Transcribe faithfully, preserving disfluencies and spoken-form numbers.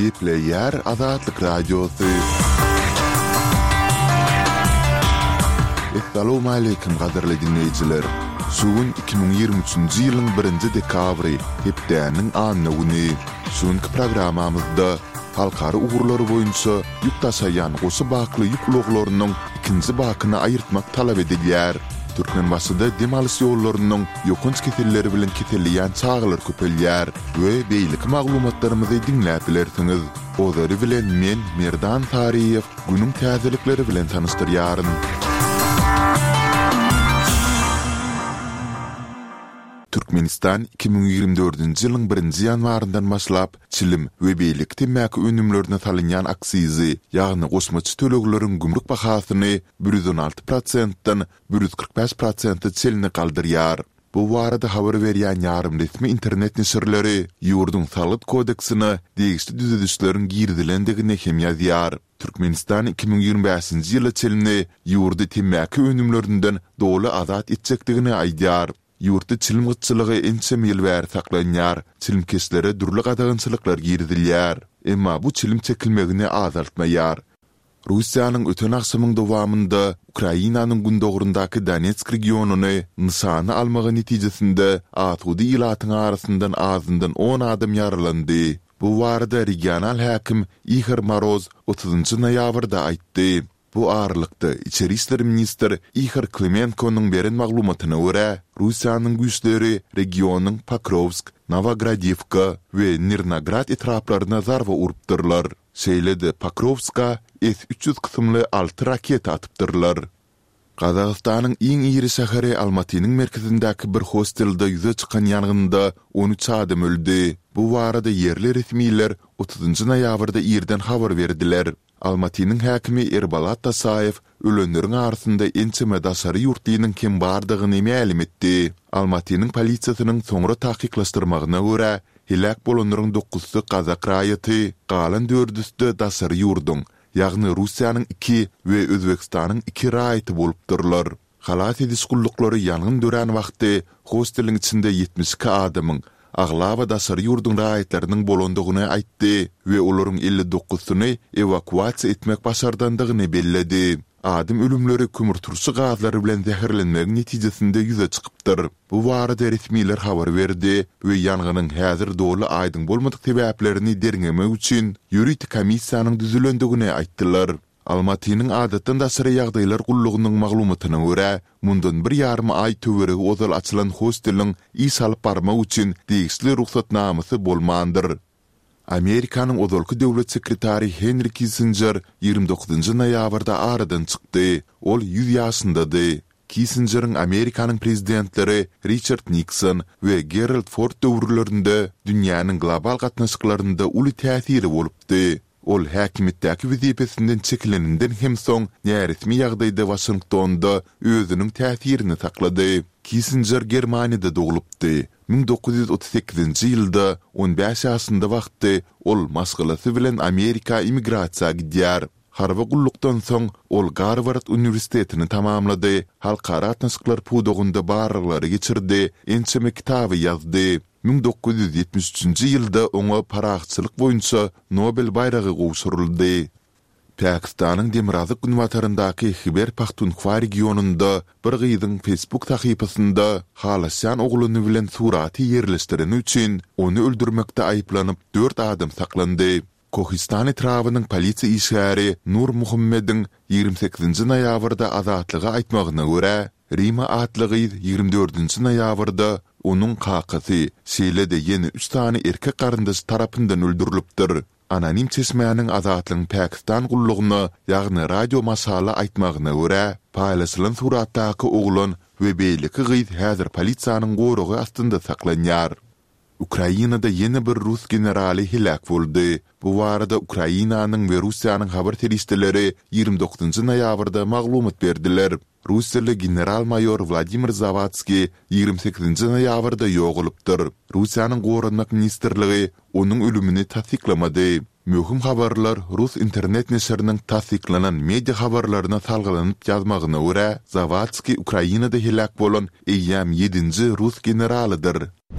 Gepleyer Azatlyk Radiosu. Assalamu alaykum gaderli dinleyijiler. Suun iki bin ýygrimi üçinji ýylyň birinji dekabry hepdäniň anyny güni. Suunky programamyzda halkary ugurlary boýunça ýük taşaýan goşy bakly ýük uluglarynyň ikinji bakyny aýyrtmak talap edilýär. Türkmenbaşyda demalys ýollarynyň ýokunç keselleri bilen keselliýän çağlar köpelýär we beýlik maglumatlarymyzy dinläp bilersiňiz. Ozary bilen men Merdan Tariýew günüň täzelikleri bilen tanıştyrýaryn. Türkmenistan iki bin ýygrimi dördünji ýylyň birinji ýanwaryndan başlap çilim we beýlik temmäki önümlerine salynýan aksizi, ýagny goşmaçy tölegilerin gümrük bahasyny bir yüz on alty prosentdan bir yüz kırk beş prosent çelini galdyrýar. Bu barada habar berýän ýarym resmi internet neşirleri ýurdun salyk kodeksini degişli düzedişleriň girdilendigini hem ýazýar. Türkmenistan iki bin ýygrimi beşinji ýyly çelini ýurdy temmäki önümlerinden doly azat etjekdigini aýdýar. Ýurtda çilim gyçylygy ençe ýyl bäri saklanýar, çilim keslere durly gadagynçylyklar girdilýär. Emma bu çilim çekilmegini azaltmaýar. Russiýanyň öten akşamyň dowamında Ukrainanyň gündogrundaky Donetsk regionuny nysany almagy netijesinde atudy ýylatyň arasyndan azyndan on adam ýaralandy. Bu barada regional häkim Ihor Moroz otuzynjy noýabrda aýtdy. Bu aralykda İçeri işler ministri Ihor Klemenko'nun beren maglumatyna görä, Russiýanyň güýçleri regionyň Pokrovsk, Novogradivka we Nirnograd etraplaryna zarba urupdyrlar. Şeýlede Pokrovska S üç yüz kysymly alty raket atypdyrlar. Gazagystanyň iň iri şäheri Almatynyň merkezindäki bir hostelde ýüze çykan ýangynda on üç adam öldi. Bu barada yerli resmiler otuzynjy noýabrda ýerden habar berdiler. Almatynyň häkimi Erbalat Tasayev ölenleriň arasynda ençeme daşary ýurtlynyň kim bardygyny ma'lum etdi. Almatynyň polisiýasynyň soňra tahkiklaşdyrmagyna görä, helak bolanlaryň dokuzsy Kazak raýaty, galan dördüsde daşary ýurdun, ýagny Russiýanyň iki we Özbekistanyň iki raýaty bolupdyrlar. Halat ediş gullukları ýangyn dören wagty hosteliň içinde yetmiş iki adamyň Aglaba daşary ýurdun raýatlarynyň bolandygyny aýtdy we olaryň elli dokuzyny evakuasiýa etmek başardandygyny belledi. Adam ölümleri kümürturşy gazlary bilen zäherlenmek netijesinde ýüze çykypdyr. Bu barada resmiler habar berdi we ýanganyň häzir doly aýdyň bolmadyk sebäplerini derňemek üçin ýuridik komissiýanyň düzülendigini aýtdylar. Almatynyň adatdan daşary ýagdaýlar gullugynyň maglumatyna görä, mundan bir ýarym aý töweregi ozal açylan hosteliň iş alyp barmak üçin degişli ruhsatnamasy bolmandyr. Amerikanyň ozalky döwlet sekretary Henry Kissinger ýygrimi dokuzynjy noýabrda aradan çykdy. Ol yüz ýaşyndady. Kissinger'ın Amerikanyň prezidentleri Richard Nixon we Gerald Ford döwürlerinde dünýäniň global gatnaşyklaryna uly täsiri bolupdy. Ol häkimetdäki wezipesinden çekilenenden hem soň näresmi ýagdaýda Washingtonda özüniň täsirini saklady. Kissinger Germaniýada dogulupdy. bin dokuz yüz otuz sekizinji ýylda on beş ýaşynda wagtdy ol maşgalasy bilen Amerika immigrasiýa gidýär. Harba gullukdan soň ol Harvard Universitetini tamamlady. Halkara atnaşyklar pudogunda barlary geçirdi. Ençeme kitaby ýazdy. bin dokuz yüz ýetmiş üçinji ýylda oňa paraxçylyk boýunça Nobel baýragy gowşuruldy. Pakistanyň Demirazyk günwataryndaky Khyber Pakhtunkhwa regionunda bir gyzyň Facebook tahypasynda halasyan ogluny bilen suraty ýerleşdireni üçin onu öldürmekde aýplanyp dört adam saklandy. Kohistan etrawynyň polisiýa işgäri Nur Muhammediň ýygrimi sekizinji noýabrda azatlygy aýtmagyna görä, Rima atlygy ýygrimi dördünji noýabrda onun kakasy şeýlede ýene üç tane erkek garyndaş tarapyndan öldürilipdir. Anonim çeşmäniň azatlygyň Pakistan gullugyny ýagny radio masala aýtmagyna görä, paýlaşylan suratdaky oglan we beýleki gyz häzir polisiýanyň gorugy astynda saklanýar. Ukrainada ýene bir Rus generali helak boldy. Bu barada Ukrainanyň we Russiýanyň habar teristleri ýygrimi dokuzynjy noýabrda maglumat berdiler. Russiýaly general-mayor Vladimir Zavatski ýygrimi sekizinji noýabrda ýogulypdyr. Russiýanyň Gorunmak ministrligi onuň ölümini tasdiklamady. Möhüm habarlar Rus internet neşriniň tasdiklanan media habarlaryna salgylanyp ýazmagyna görä, Zavatski Ukrainada helak bolan eýýäm ýedinji Rus generalydyr.